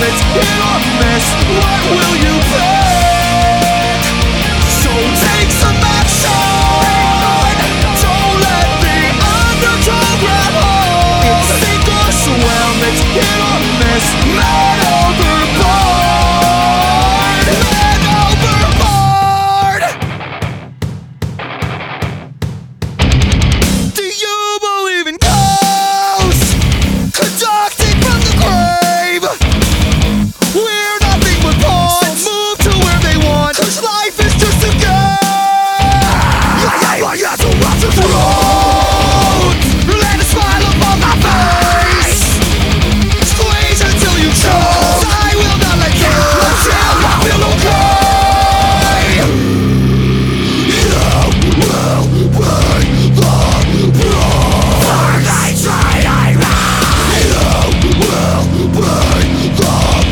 it's hit or miss. What will you pick? So take some action. Don't let the undertow grab hold. It's sink or swim, it's hit or miss. Man overboard, man overboard. Do you believe in ghosts conducting from the grave? We're nothing but pawns, so move to where they want, 'cause life is just a game. Yeah, so watch the road. Let a smile upon my face. Squeeze until you choke. I will not let go until I feel okay. You will pay the price. I tried, I ran. You will pay the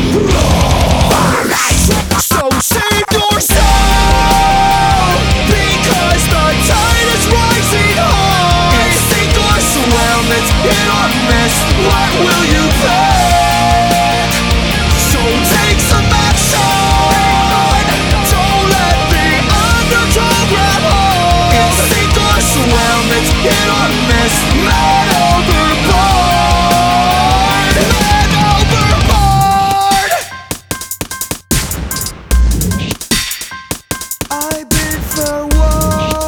price. So save your soul, because the tide is rising high. It's sink or swim, it's hit or miss. What will you pick? So take some action. Don't let the undertow grab hold. It's sink or swim, it's hit or miss. Man overboard, man overboard. I bid farewell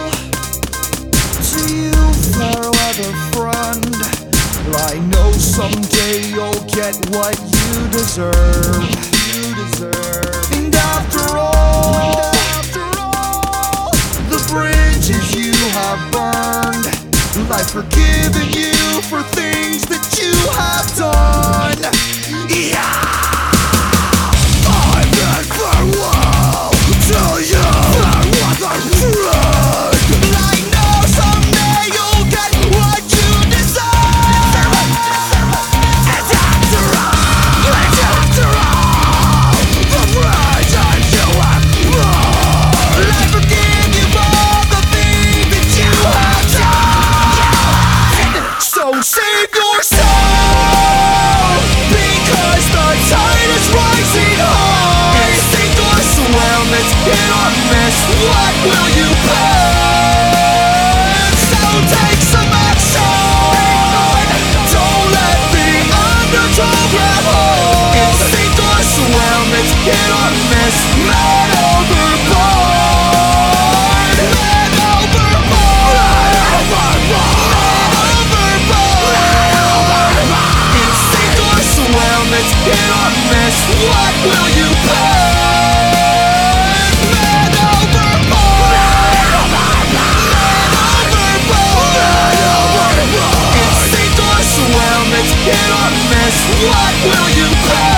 to you, fair weather friend. I know someday you'll get what you deserve. And after all, the bridges you have burned, I've forgiven you for things that you have done. Yeah, I bid farewell to you, fair weather friend. I know someday you'll get what you deserve. And after all, the bridges you have burned, I forgive you for the things that you have done. So save your soul, because the tide is rising high. It's sink or swim, it's hit or miss. What will you pick? So take some action. Don't let the undertow grab hold. It's sink or swim, it's hit or miss. Man overboard, man overboard, man overboard. It's sink or swim, it's hit or miss. What will you pick? Man overboard, man overboard. It's sink or swim, it's hit or miss. What will you pick?